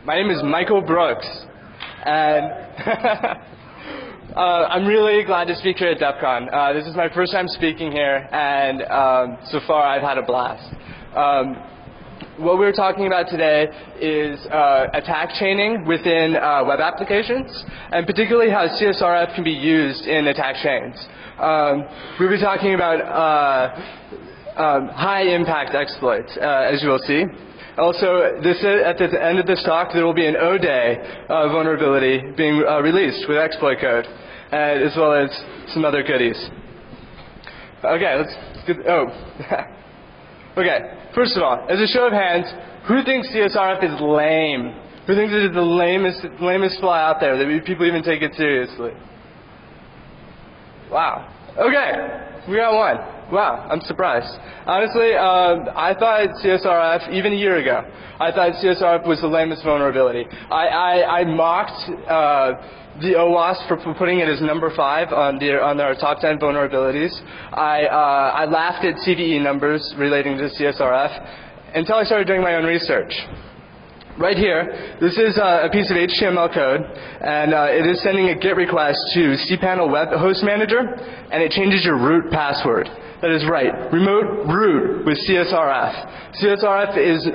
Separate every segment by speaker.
Speaker 1: My name is Michael Brooks, and I'm really glad to speak here at DEF CON. This is my first time speaking here, and so far I've had a blast. What we're talking about today is attack chaining within web applications, and particularly how CSRF can be used in attack chains. We'll be talking about high-impact exploits, as you will see. Also, at the end of this talk, there will be an O-Day vulnerability being released with exploit code, as well as some other goodies. Okay, let's get, okay, first of all, as a show of hands, who thinks CSRF is lame? Who thinks it is the lamest flaw out there, that people even take it seriously? Wow. Okay, we got one. Wow, I'm surprised. Honestly, I thought CSRF, even a year ago, I thought CSRF was the lamest vulnerability. I mocked the OWASP for putting it as number 5 on their top 10 vulnerabilities. I laughed at CVE numbers relating to CSRF until I started doing my own research. Right here, this is a piece of HTML code, and it is sending a GET request to cPanel Web Host Manager, and it changes your root password. That is right, remote root with CSRF. CSRF is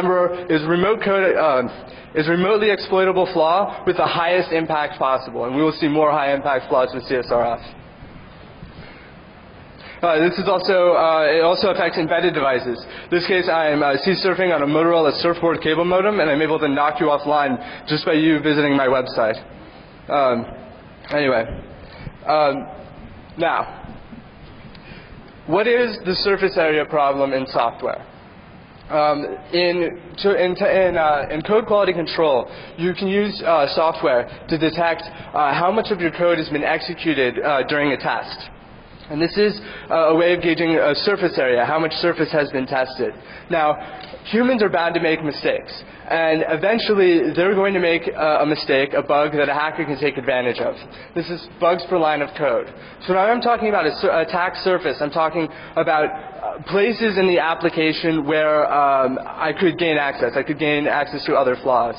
Speaker 1: is remotely exploitable flaw with the highest impact possible, and we will see more high impact flaws with CSRF. This is also, it also affects embedded devices. In this case, I'm C-surfing on a Motorola Surfboard cable modem, and I'm able to knock you offline just by you visiting my website. Now, what is the surface area problem in software? In code quality control, you can use software to detect how much of your code has been executed during a test. And this is a way of gauging a surface area, how much surface has been tested. Now, humans are bound to make mistakes. And eventually, they're going to make a mistake, a bug that a hacker can take advantage of. This is bugs per line of code. So when I'm talking about attack surface, I'm talking about places in the application where I could gain access. I could gain access to other flaws.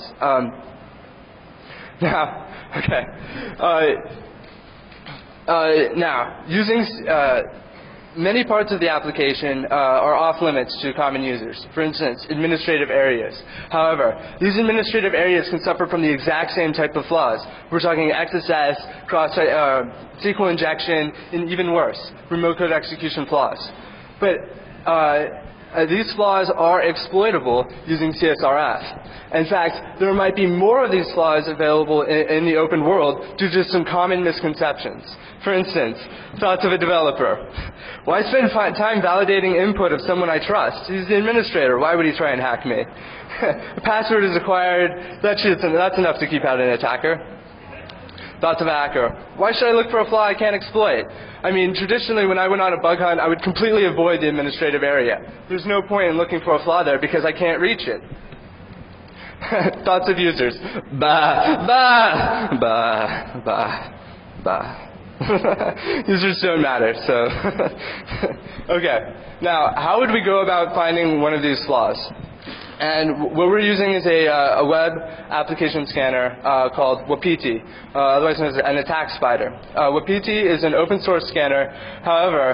Speaker 1: Now, using many parts of the application are off limits to common users. For instance, administrative areas. However, these administrative areas can suffer from the exact same type of flaws. We're talking XSS, SQL injection, and even worse, remote code execution flaws. But these flaws are exploitable using CSRF. In fact, there might be more of these flaws available in the open world due to some common misconceptions. For instance, thoughts of a developer. Why spend time validating input of someone I trust? He's the administrator. Why would he try and hack me? A password is acquired. That's enough to keep out an attacker. Thoughts of a hacker. Why should I look for a flaw I can't exploit? I mean, traditionally when I went on a bug hunt, I would completely avoid the administrative area. There's no point in looking for a flaw there because I can't reach it. Thoughts of users. Bah, bah, bah, bah, bah. Users don't matter, so. Okay, now how would we go about finding one of these flaws? And what we're using is a web application scanner called Wapiti, otherwise known as an attack spider. Wapiti is an open source scanner. However,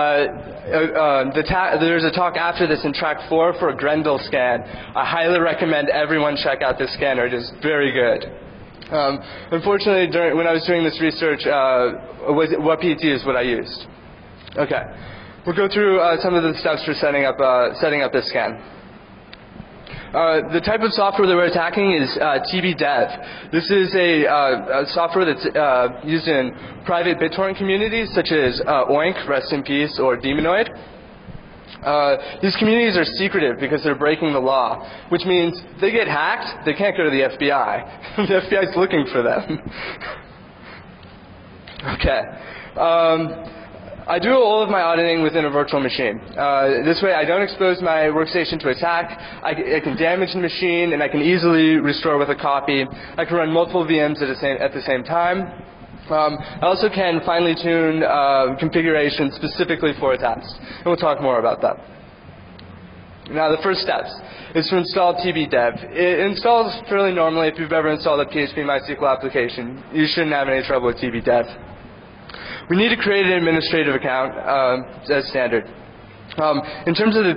Speaker 1: there's a talk after this in track 4 for a Grendel scan. I highly recommend everyone check out this scanner. It is very good. Unfortunately, when I was doing this research, Wapiti is what I used. Okay, we'll go through some of the steps for setting up this scan. The type of software that we're attacking is TBDev. This is a software that's used in private BitTorrent communities such as Oink, rest in peace, or Demonoid. These communities are secretive because they're breaking the law, which means they get hacked, they can't go to the FBI. The FBI is looking for them. Okay. I do all of my auditing within a virtual machine. This way I don't expose my workstation to attack. I can damage the machine, and I can easily restore with a copy. I can run multiple VMs at the same time. I also can finely tune configurations specifically for attacks. And we'll talk more about that. Now, the first steps is to install tbdev. It installs fairly normally if you've ever installed a PHP MySQL application. You shouldn't have any trouble with tbdev. We need to create an administrative account as standard. In terms of the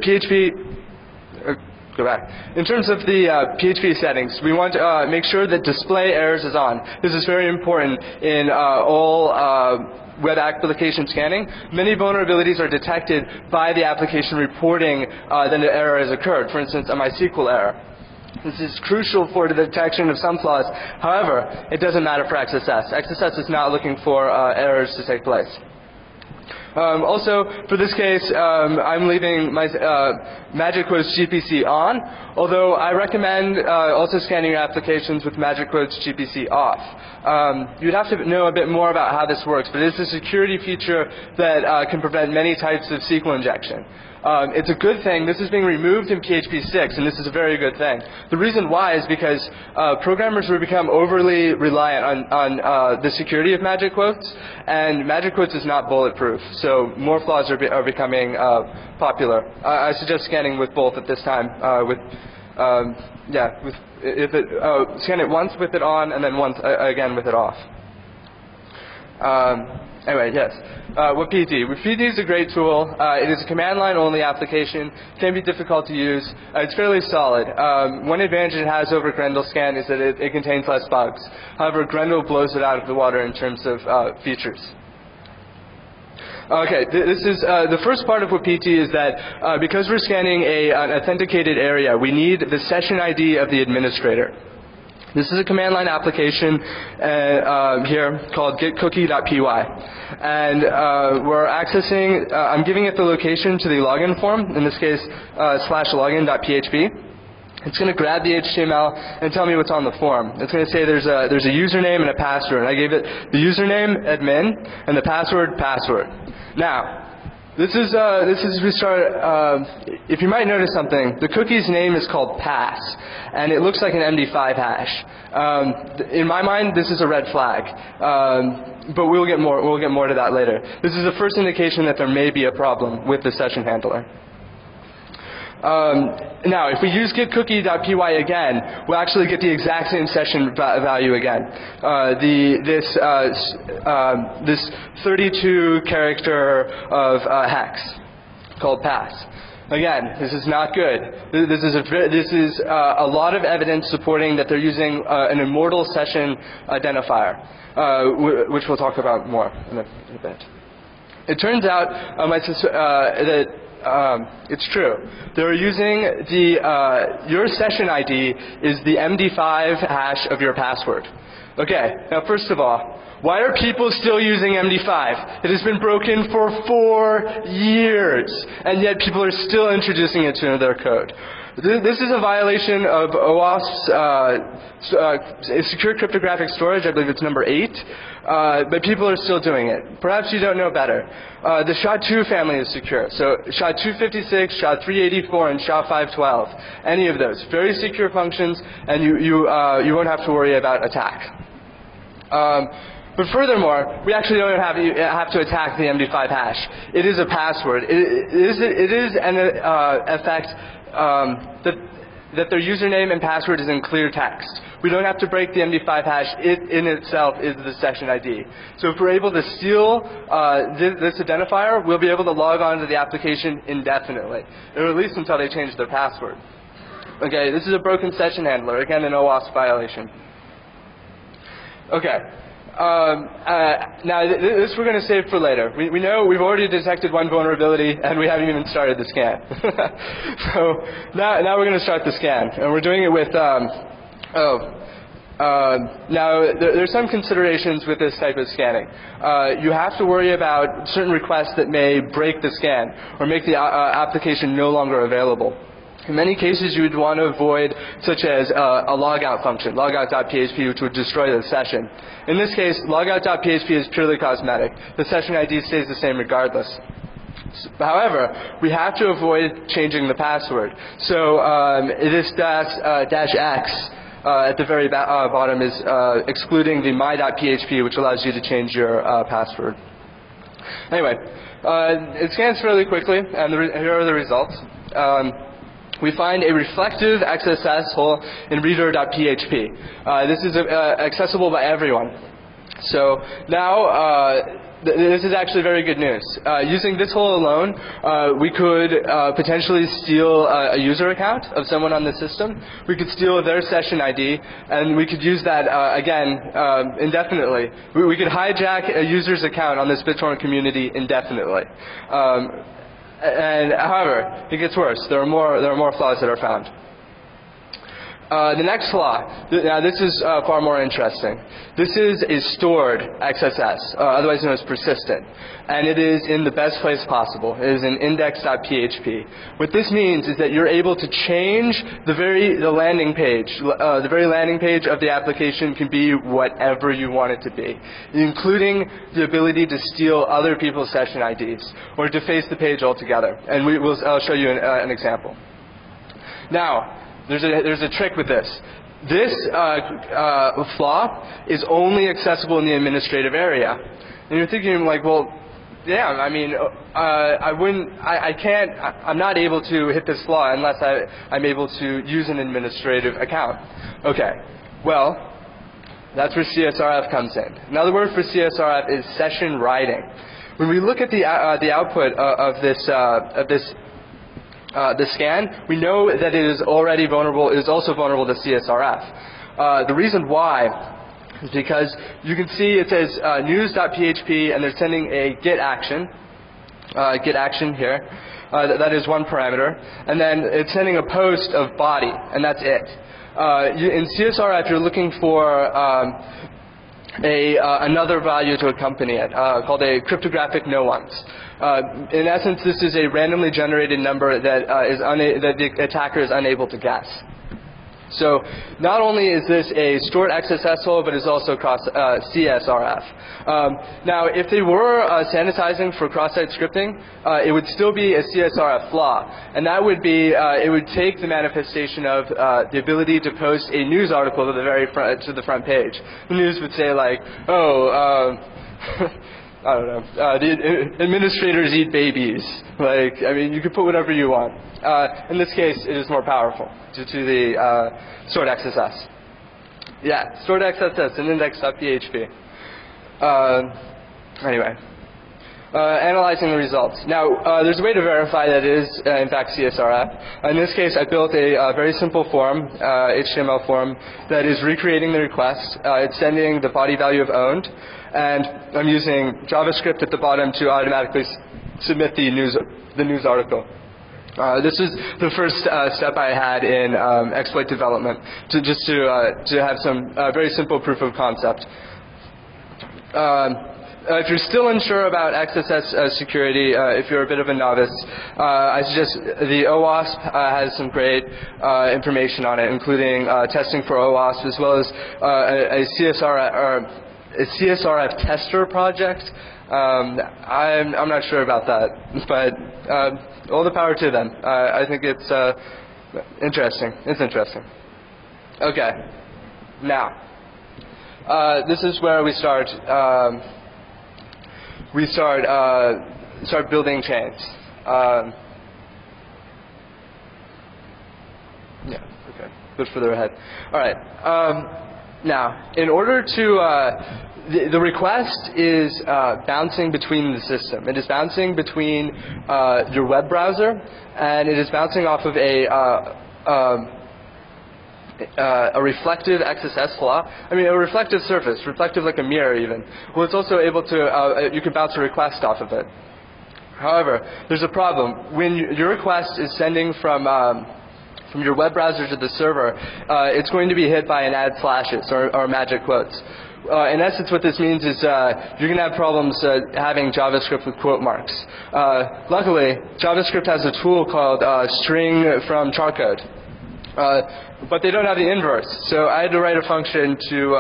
Speaker 1: PHP settings, we want to make sure that display errors is on. This is very important in all web application scanning. Many vulnerabilities are detected by the application reporting that an error has occurred. For instance, a MySQL error. This is crucial for the detection of some flaws. However, it doesn't matter for XSS. XSS is not looking for errors to take place. Also, for this case, I'm leaving my Magic Quotes GPC on, although I recommend also scanning your applications with Magic Quotes GPC off. You'd have to know a bit more about how this works, but it's a security feature that can prevent many types of SQL injection. It's a good thing. This is being removed in PHP 6, and this is a very good thing. The reason why is because programmers will become overly reliant on the security of Magic Quotes, and Magic Quotes is not bulletproof, so more flaws are becoming popular. I suggest scanning with both at this time. Scan it once with it on, and then once again with it off. Anyway, yes. WebPT. WebPT is a great tool. It is a command line only application. Can be difficult to use. It's fairly solid. One advantage it has over GrendelScan is that it contains less bugs. However, Grendel blows it out of the water in terms of features. Okay, this is the first part of WebPT is that because we're scanning an authenticated area, we need the session ID of the administrator. This is a command line application here called getcookie.py. And we're accessing, I'm giving it the location to the login form, in this case, /login.php. It's going to grab the HTML and tell me what's on the form. It's going to say there's a username and a password. And I gave it the username, admin, and the password, password. Now, this is we start, if you might notice something, the cookie's name is called pass, and it looks like an MD5 hash. In my mind, this is a red flag, but we'll get more to that later. This is the first indication that there may be a problem with the session handler. Now, if we use getcookie.py again, we'll actually get the exact same session value again. This 32 character of hex called pass. Again, this is not good. This is a lot of evidence supporting that they're using an immortal session identifier, which we'll talk about more in a bit. It turns out that it's true. They're using your session ID is the MD5 hash of your password. Okay, now first of all, why are people still using MD5? It has been broken for 4 years, and yet people are still introducing it to their code. This is a violation of OAuth's secure cryptographic storage. I believe it's number 8. But people are still doing it. Perhaps you don't know better. The SHA-2 family is secure. So SHA-256, SHA-384, and SHA-512. Any of those. Very secure functions, and you won't have to worry about attack. But furthermore, we actually don't have to attack the MD5 hash. It is a password. It is an effect that their username and password is in clear text. We don't have to break the MD5 hash. It in itself is the session ID. So if we're able to steal this identifier, we'll be able to log on to the application indefinitely, or at least until they change their password. Okay, this is a broken session handler. Again, an OAuth violation. Okay. Now, this we're going to save for later. We know we've already detected one vulnerability, and we haven't even started the scan. So now we're going to start the scan, and we're doing it with. Now, there's some considerations with this type of scanning. You have to worry about certain requests that may break the scan or make the application no longer available. In many cases, you would want to avoid, such as a logout function, logout.php, which would destroy the session. In this case, logout.php is purely cosmetic. The session ID stays the same regardless. However, we have to avoid changing the password. So this -x at the very bottom is excluding the my.php, which allows you to change your password. Anyway, it scans fairly quickly, and here are the results. we find a reflective XSS hole in reader.php. This is accessible by everyone. So now this is actually very good news. Using this hole alone, we could potentially steal a user account of someone on the system. We could steal their session ID, and we could use that, again, indefinitely. We could hijack a user's account on this BitTorrent community indefinitely. And however, it gets worse. There are more flaws that are found. The next flaw, now this is far more interesting. This is a stored XSS, otherwise known as persistent, and it is in the best place possible. It is in index.php. What this means is that you're able to change the very landing page of the application can be whatever you want it to be, including the ability to steal other people's session IDs or deface the page altogether. And I'll show you an example. Now, there's a trick with this. This flaw is only accessible in the administrative area. And you're thinking like, well, yeah, I mean, I'm not able to hit this flaw unless I'm able to use an administrative account. Okay, well, that's where CSRF comes in. Another word for CSRF is session writing. When we look at the output of the scan, we know that it is already vulnerable. It is also vulnerable to CSRF. The reason why is because you can see it says news.php, and they're sending a get action here. That is one parameter, and then it's sending a post of body, and that's it. In CSRF, you're looking for another value to accompany it, called a cryptographic no ones. In essence, this is a randomly generated number that that the attacker is unable to guess. So not only is this a stored XSS hole, but it's also cross CSRF. Now, if they were sanitizing for cross-site scripting, it would still be a CSRF flaw, and that would be it would take the manifestation of the ability to post a news article to the very front, to the front page. The news would say like, oh. I don't know. The administrators eat babies. Like, I mean, you can put whatever you want. In this case, it is more powerful due to the stored XSS. Yeah, stored XSS in index.php. Anyway, analyzing the results. Now, there's a way to verify that it is, in fact, CSRF. In this case, I built a very simple form, HTML form, that is recreating the request. It's sending the body value of owned, and I'm using JavaScript at the bottom to automatically submit the news article. This is the first step I had in exploit development, to have some very simple proof of concept. If you're still unsure about XSS security, if you're a bit of a novice, I suggest the OWASP has some great information on it, including testing for OWASP, as well as a CSRF tester project. I'm not sure about that, but all the power to them. I think it's interesting. It's interesting. Okay, now this is where we start. Start building chains. Yeah. Okay. A bit further ahead. All right. Now, in order to, the request is bouncing between the system. It is bouncing between your web browser, and it is bouncing off of a reflective XSS flaw. I mean, a reflective surface, reflective like a mirror even. Well, it's also able to, you can bounce a request off of it. However, there's a problem. When your request is sending from your web browser to the server, it's going to be hit by an add slashes or magic quotes. In essence, what this means is you're going to have problems having JavaScript with quote marks. Luckily, JavaScript has a tool called string from charcode. But they don't have the inverse, so I had to write a function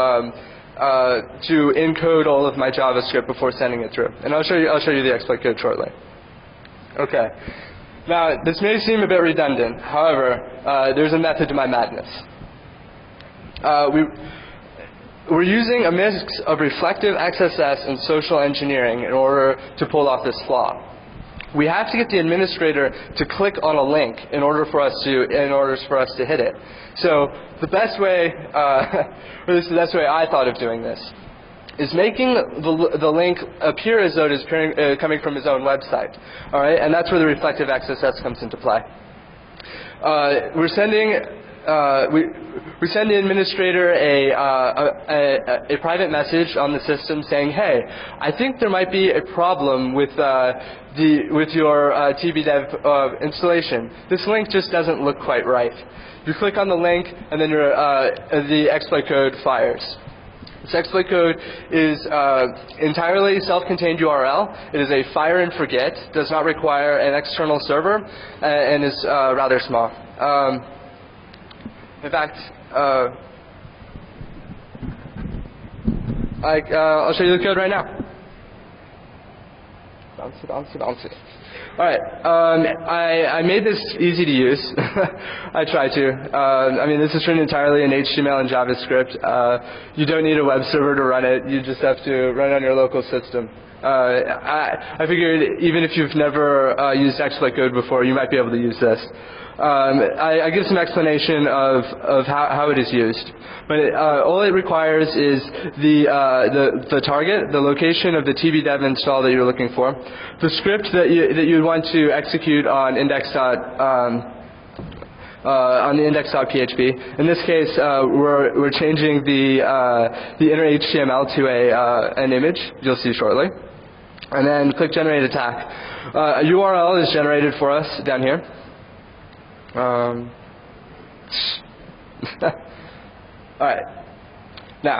Speaker 1: to encode all of my JavaScript before sending it through. And I'll show you the exploit code shortly. Okay. Now, this may seem a bit redundant. However, there's a method to my madness. We're using a mix of reflective XSS and social engineering in order to pull off this flaw. we have to get the administrator to click on a link in order for us to hit it. So the best way, or this is the best way I thought of doing this, is making the link appear as though it is coming from his own website. All right, and that's where the reflective XSS comes into play. We send the administrator a private message on the system saying, "Hey, I think there might be a problem with your tbdev installation. This link just doesn't look quite right." You click on the link, and then the exploit code fires. This exploit code is entirely self-contained URL. It is a fire and forget, does not require an external server, and is rather small. In fact, I'll show you the code right now. Bounce it. All right, I made this easy to use. I try to. I mean, this is written entirely in HTML and JavaScript. You don't need a web server to run it. You just have to run it on your local system. I figured even if you've never used exploit code before, you might be able to use this. I give some explanation of how it is used. But all it requires is the target, the location of the tbdev install that you're looking for, the script that you would want to execute on the index.php. In this case, we're changing the inner HTML to an image. You'll see shortly. And then click Generate Attack. A URL is generated for us down here. All right. Now,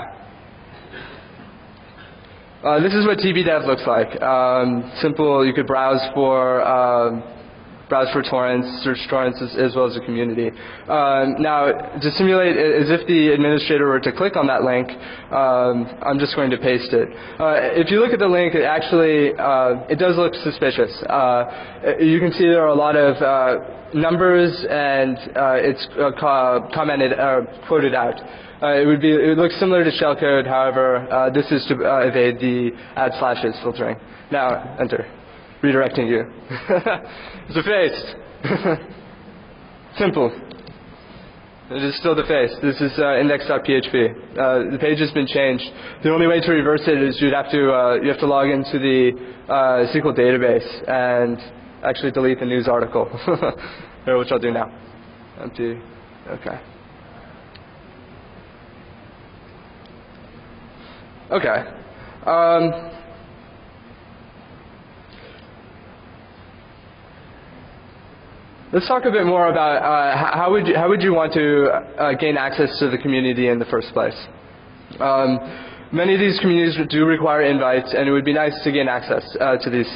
Speaker 1: this is what tbdev looks like. Simple. You could browse for torrents, search torrents as well as the community. Now, to simulate as if the administrator were to click on that link, I'm just going to paste it. If you look at the link, it actually it does look suspicious. You can see there are a lot of numbers, and it's commented quoted out. It would look similar to shellcode. However, this is to evade the add slashes filtering. Now enter, redirecting you. Defaced. Simple. It is still defaced. This is index.php. The page has been changed. The only way to reverse it is you have to log into the SQL database and actually delete the news article, which I'll do now. Empty. Okay. Okay. Let's talk a bit more about how would you want to gain access to the community in the first place. Many of these communities do require invites, and it would be nice to gain access to these.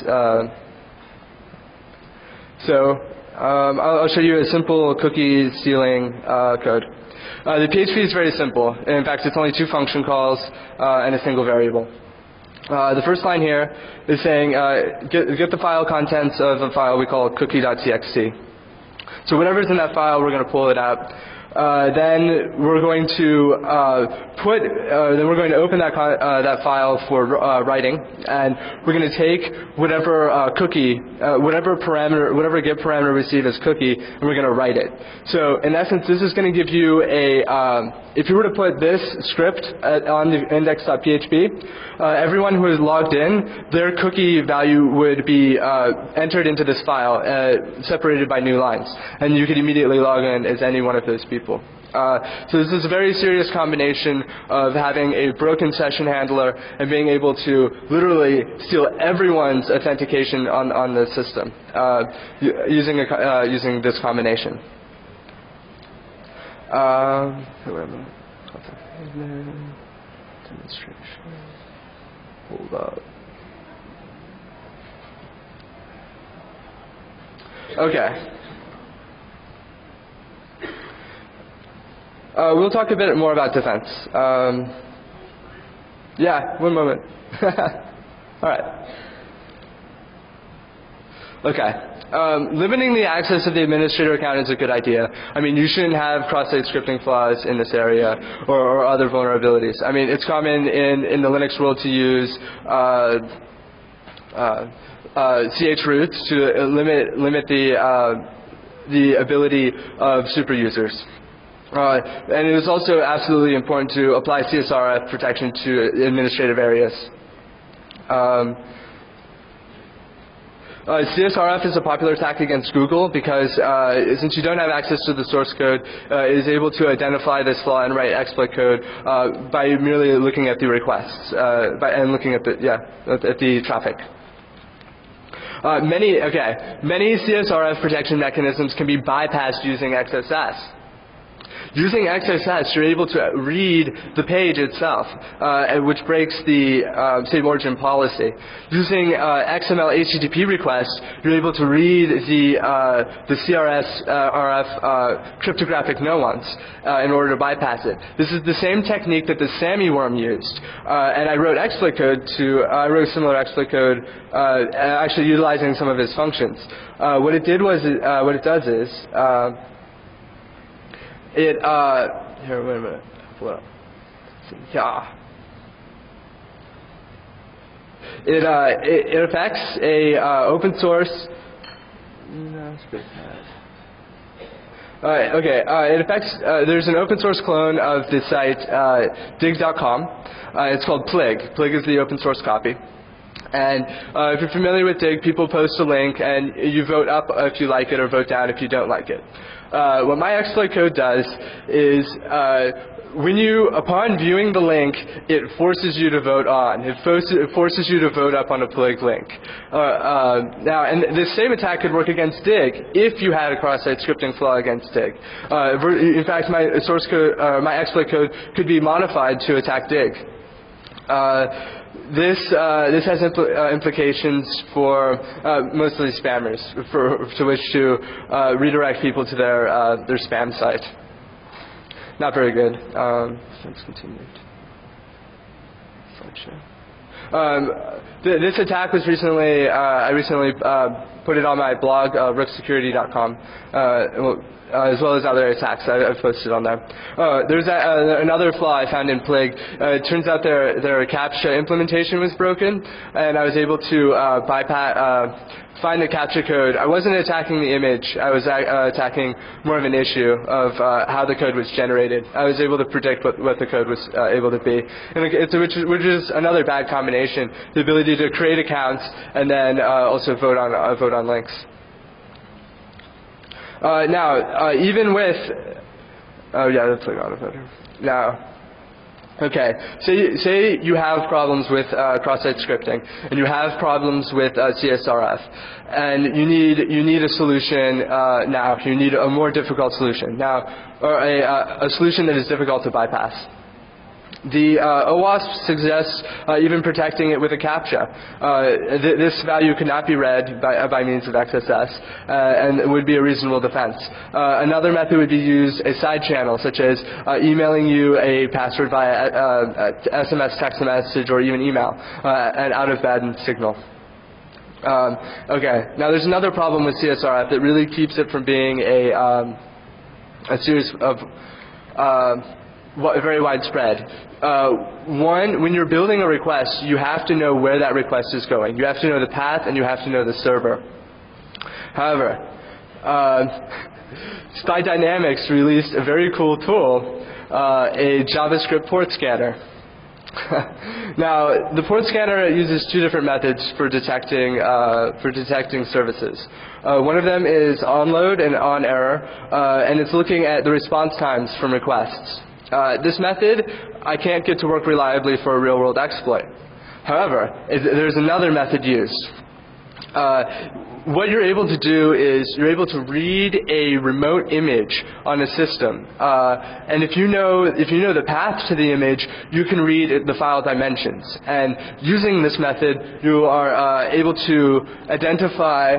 Speaker 1: I'll show you a simple cookie stealing code. The PHP is very simple. In fact, it's only 2 function calls and a single variable. The first line here is saying get the file contents of a file we call cookie.txt. So whatever's in that file, we're going to pull it out. Then we're going to open that file for writing, and we're going to take whatever cookie, whatever get parameter we see as cookie, and we're going to write it. So in essence, this is going to give you if you were to put this script on the index.php, everyone who is logged in, their cookie value would be entered into this file, separated by new lines, and you could immediately log in as any one of those people. So this is a very serious combination of having a broken session handler and being able to literally steal everyone's authentication on the system using this combination. Demonstration. Hold up. Okay. We'll talk a bit more about defense. Yeah, one moment. All right. Okay. Limiting the access of the administrator account is a good idea. I mean, you shouldn't have cross-site scripting flaws in this area or other vulnerabilities. I mean, it's common in the Linux world to use ch roots to limit the ability of super users. And it is also absolutely important to apply CSRF protection to administrative areas. CSRF is a popular attack against Google because since you don't have access to the source code, it is able to identify this flaw and write exploit code by merely looking at the requests and looking at the traffic. Many CSRF protection mechanisms can be bypassed using XSS. Using XSS, you're able to read the page itself, which breaks the save origin policy. Using XML HTTP requests, you're able to read the CSRF cryptographic no-ones in order to bypass it. This is the same technique that the SAMI worm used, and I wrote exploit code I wrote similar exploit code, actually utilizing some of its functions. What it does is. Here, wait a minute. Pull it up. Yeah. It affects a open source. No, it's pretty bad. It affects. There's an open source clone of the site dig.com. It's called Plig. Plig is the open source copy. And if you're familiar with Dig, people post a link and you vote up if you like it or vote down if you don't like it. What my exploit code does is upon viewing the link, it forces you to vote on. It forces you to vote up on a Plig link. Now, and this same attack could work against Dig if you had a cross-site scripting flaw against Dig. In fact, my source code, my exploit code could be modified to attack Dig. This has implications for mostly spammers, to which to redirect people to their spam site. Not very good. Let's continue. This attack was recently. I recently put it on my blog, rooksecurity.com. As well as other attacks I've posted on there. There's another flaw I found in Plig. It turns out their CAPTCHA implementation was broken, and I was able to find the CAPTCHA code. I wasn't attacking the image. I was attacking more of an issue of how the code was generated. I was able to predict what the code was able to be, and which is another bad combination: the ability to create accounts and then also vote on links. Now, even with, let's click on it. Now, okay, say you have problems with cross-site scripting, and you have problems with CSRF, and you need a solution now. You need a more difficult solution now, or a solution that is difficult to bypass. The OWASP suggests even protecting it with a CAPTCHA. This value could not be read by means of XSS, and it would be a reasonable defense. Another method would be use a side channel, such as emailing you a password via SMS, text message, or even email, an out-of-band signal. Okay, now there's another problem with CSRF that really keeps it from being a series of very widespread. One, when you're building a request, you have to know where that request is going. You have to know the path, and you have to know the server. However, SPI Dynamics released a very cool tool, a JavaScript port scanner. Now, the port scanner uses two different methods for detecting services. One of them is onload and on error, and it's looking at the response times from requests. This method I can't get to work reliably for a real-world exploit. However, there's another method used. What you're able to do is you're able to read a remote image on a system, and if you know the path to the image, you can read the file dimensions. And using this method, you are able to identify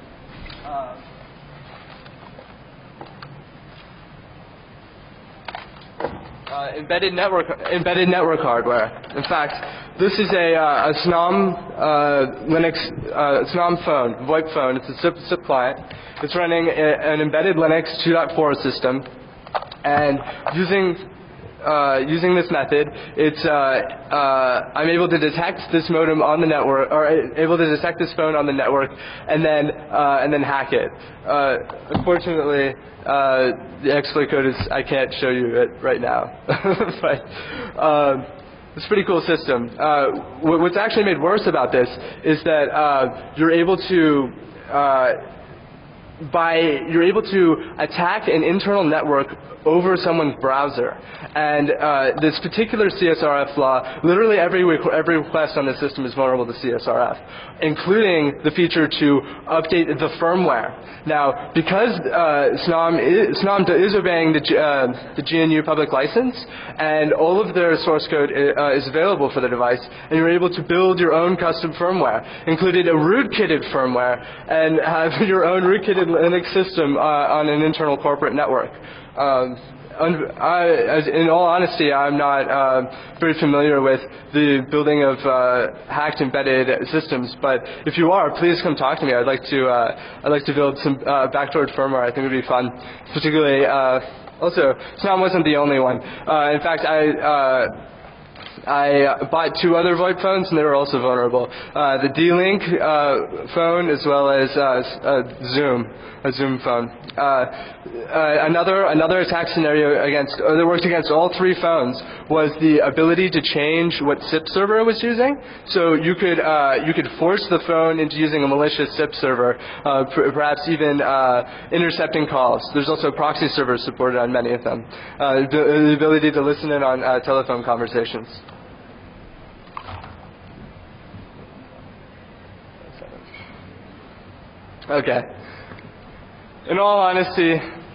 Speaker 1: embedded network hardware. In fact, this is a SNOM Linux SNOM phone, VoIP phone. It's a SIP client. It's running an embedded Linux 2.4 system, and using using this method, I'm able to detect this modem on the network, or able to detect this phone on the network, and then hack it. Unfortunately, the exploit code I can't show you it right now, but it's a pretty cool system. What's actually made worse about this is that you're able to attack an internal network over someone's browser. And this particular CSRF flaw, literally every request on the system is vulnerable to CSRF, including the feature to update the firmware. Now, because SNOM is obeying the GNU public license, and all of their source code is available for the device, and you're able to build your own custom firmware, including a rootkitted firmware, and have your own rootkitted Linux system on an internal corporate network. In all honesty, I'm not very familiar with the building of hacked embedded systems, but if you are, please come talk to me. I'd like to build some backdoored firmware. I think it would be fun. Particularly, also, SNOM wasn't the only one. In fact, I bought 2 other VoIP phones, and they were also vulnerable. The D-Link phone, as well as a Zoom phone. Another attack scenario that worked against all 3 phones was the ability to change what SIP server it was using. So you could force the phone into using a malicious SIP server, perhaps even intercepting calls. There's also proxy servers supported on many of them. The ability to listen in on telephone conversations. Okay. In all honesty,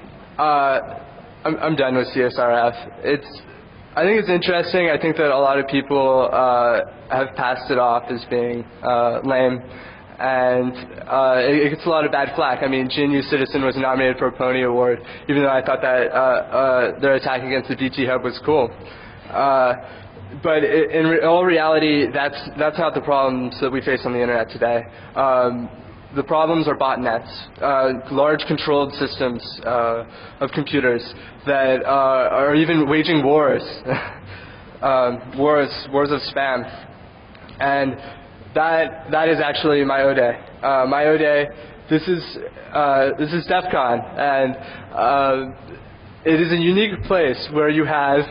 Speaker 1: I'm done with CSRF. I think it's interesting. I think that a lot of people have passed it off as being lame, and it gets a lot of bad flack. I mean, GNU Citizen was nominated for a Pony Award, even though I thought that their attack against the DT Hub was cool. But in all reality, that's not the problems that we face on the internet today. The problems are botnets, large controlled systems of computers that are even waging wars, wars of spam, and that is actually MyOday. MyOday, this is DEF CON, and it is a unique place where you have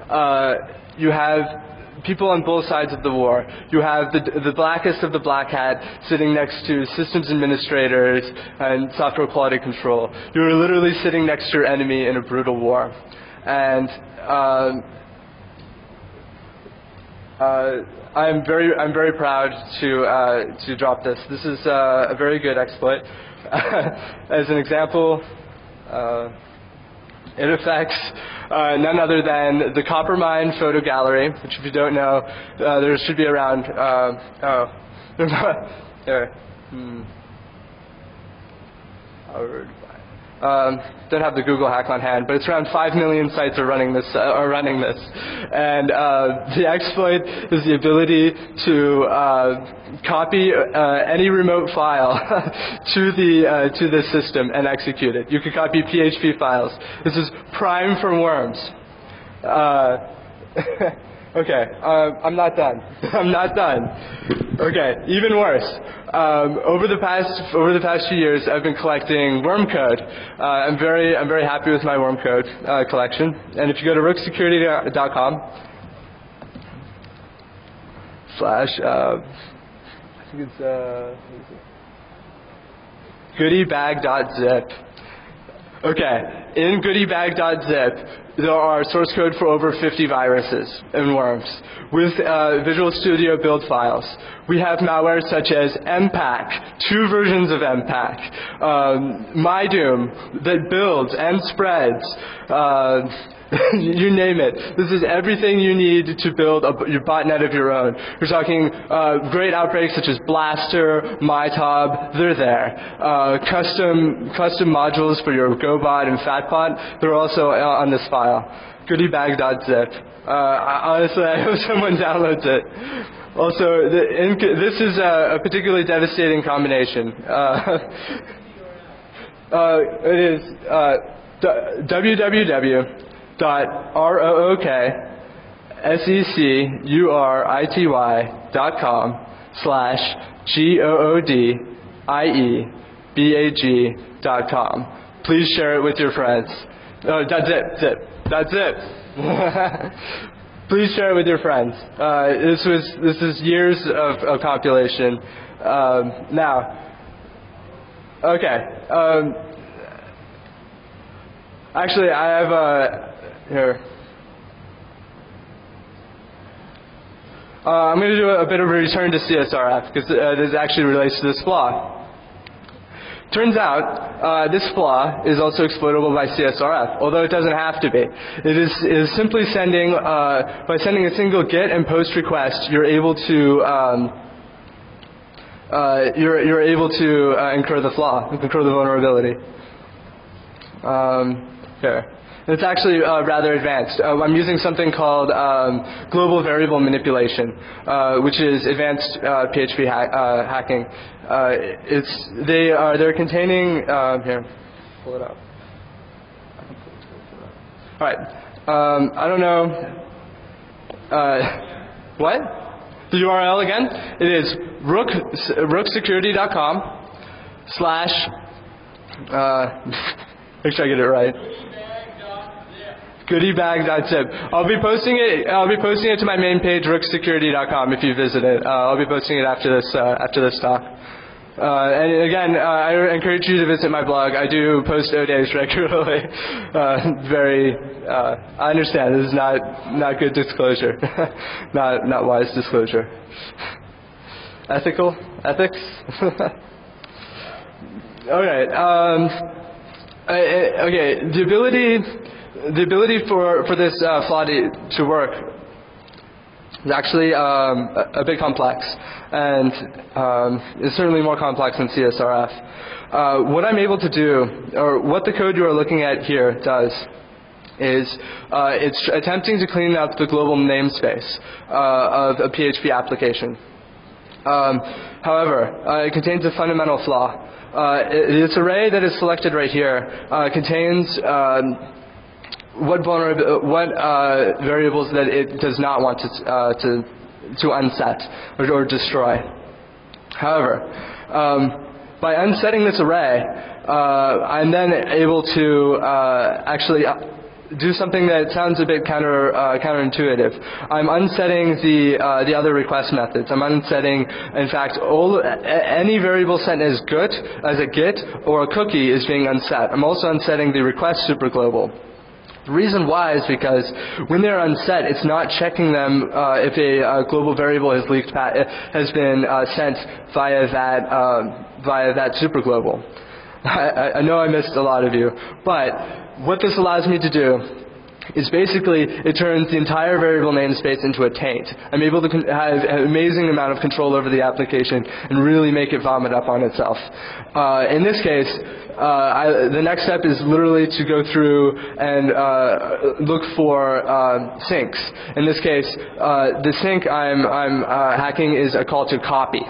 Speaker 1: people on both sides of the war. You have the blackest of the black hat sitting next to systems administrators and software quality control. You're literally sitting next to your enemy in a brutal war. And I'm very proud to drop this. This is a very good exploit. As an example, it affects none other than the Coppermine photo gallery, which, if you don't know, there should be around. Don't have the Google hack on hand, but it's around 5 million sites are running this. And the exploit is the ability to copy any remote file to the system and execute it. You could copy PHP files. This is prime for worms. Okay, I'm not done. I'm not done. Okay, even worse. Over the past few years, I've been collecting worm code. I'm very happy with my worm code collection. And if you go to rooksecurity.com / I think it's goodiebag.zip. Okay, in goodiebag.zip, there are source code for over 50 viruses and worms with Visual Studio build files. We have malware such as MPAC, 2 versions of MPAC, MyDoom that builds and spreads, you name it. This is everything you need to build your botnet of your own. We're talking great outbreaks such as Blaster, MyTob, they're there. Custom modules for your GoBot and FatBot, they're also on this file. Goodiebag.zip. Honestly, I hope someone downloads it. Also, this is a particularly devastating combination. It is www.goodiebag.zip rookseccurity.com/GOODIEBAG.com. Please share it with your friends. Oh, that's it. Please share it with your friends. This is years of compilation. Now, okay. Actually, I have here. I'm going to do a bit of a return to CSRF because this actually relates to this flaw. Turns out this flaw is also exploitable by CSRF, although it doesn't have to be. It is simply sending by sending a single GET and POST request, you're able to incur the flaw, incur the vulnerability. Here. It's actually rather advanced. I'm using something called global variable manipulation, which is advanced PHP hacking. They're containing here. Pull it up. All right. I don't know. What? The URL again? It is rookseccurity.com/ make sure I get it right. Goodiebag.zip. I'll be posting it to my main page, rookseccurity.com, if you visit it. I'll be posting it after this talk. And again, I encourage you to visit my blog. I do post O-Days regularly. I understand this is not good disclosure, not wise disclosure. Ethics. Okay. Okay. The ability for this flaw to work is actually a bit complex, and it's certainly more complex than CSRF. What I'm able to do, or what the code you are looking at here does, is it's attempting to clean up the global namespace of a PHP application. However, it contains a fundamental flaw. This array that is selected right here contains what variables that it does not want to unset or destroy. However, by unsetting this array, I'm then able to actually do something that sounds a bit counterintuitive. I'm unsetting the other request methods. I'm unsetting, in fact, any variable sent as a GET or a cookie is being unset. I'm also unsetting the request superglobal. The reason why is because when they're unset, it's not checking them if a global variable has been sent via that superglobal. I know I missed a lot of you, but what this allows me to do is basically it turns the entire variable namespace into a taint. I'm able to have an amazing amount of control over the application and really make it vomit up on itself. In this case, the next step is literally to go through and look for sinks. In this case, the sink I'm hacking is a call to copy.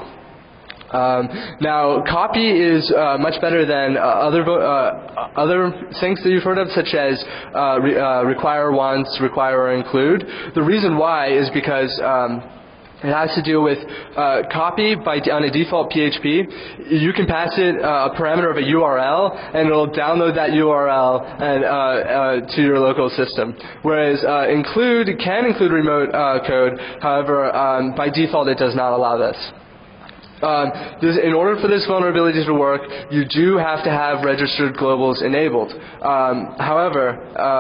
Speaker 1: Now, copy is much better than other things that you've heard of, such as require once, require or include. The reason why is because it has to do with copy on a default PHP. You can pass it a parameter of a URL, and it'll download that URL to your local system. Whereas include can include remote code. However, by default, it does not allow this. In order for this vulnerability to work, you do have to have registered globals enabled. However,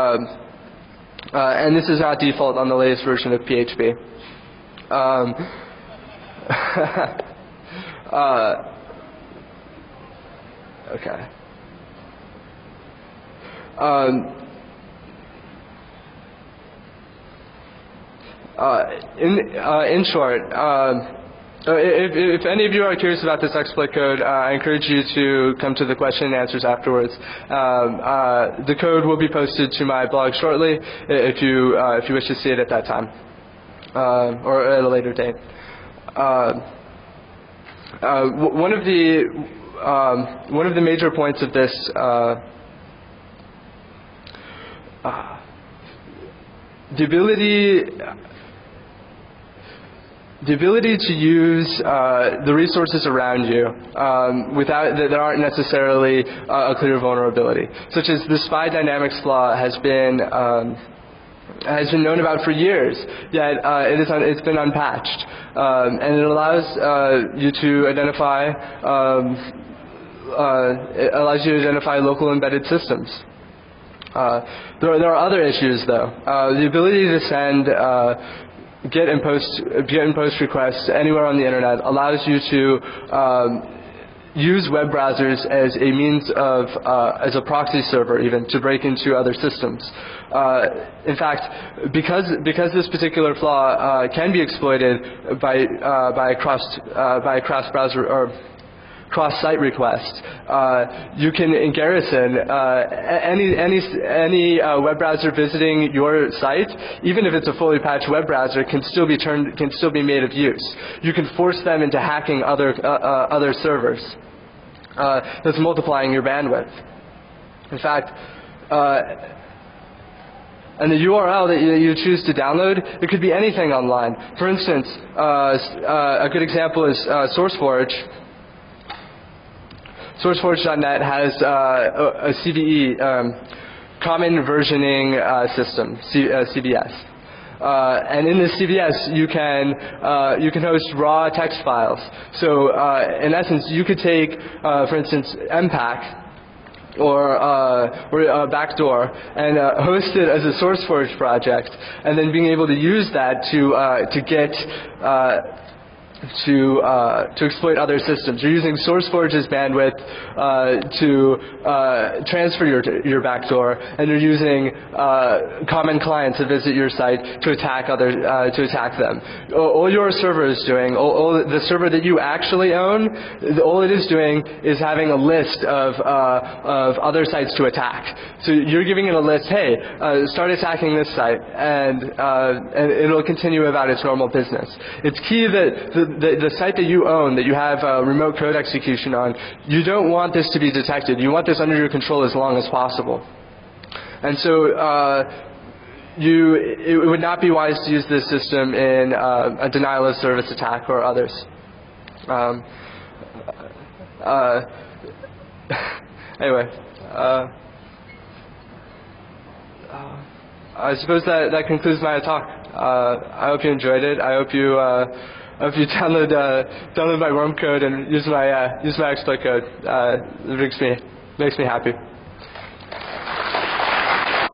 Speaker 1: and this is not default on the latest version of PHP. Okay. In short, if any of you are curious about this exploit code, I encourage you to come to the question and answers afterwards. The code will be posted to my blog shortly if you wish to see it at that time, or at a later date. One of the major points of this the ability to use the resources around you without that aren't necessarily a clear vulnerability, such as the SPI dynamics flaw has been known about for years, yet it's been unpatched, and it allows you to identify local embedded systems. There are other issues though. The ability to send get and post requests anywhere on the internet allows you to use web browsers as a means of as a proxy server, even to break into other systems. In fact, because this particular flaw can be exploited by a cross browser or cross-site request, you can, in Garrison, any web browser visiting your site, even if it's a fully patched web browser, can still be made of use. You can force them into hacking other servers. That's multiplying your bandwidth. In fact, and the URL that you choose to download, it could be anything online. For instance, a good example is SourceForge. SourceForge.net has a CVE, Common Versioning System, CVS. And in this CVS, you can host raw text files. So in essence, you could take, for instance, MPAC or a backdoor and host it as a SourceForge project, and then being able to use that to exploit other systems. You're using SourceForge's bandwidth to transfer your backdoor, and you're using common clients that visit your site to attack them. All your server is doing, all the server that you actually own, all it is doing is having a list of other sites to attack. So you're giving it a list. Hey, start attacking this site, and it'll continue about its normal business. It's key that the site that you own, that you have remote code execution on, you don't want this to be detected. You want this under your control as long as possible. And so it would not be wise to use this system in a denial of service attack or others. Anyway, I suppose that concludes my talk. I hope you enjoyed it. I hope you download my worm code and use my exploit code. It makes me happy.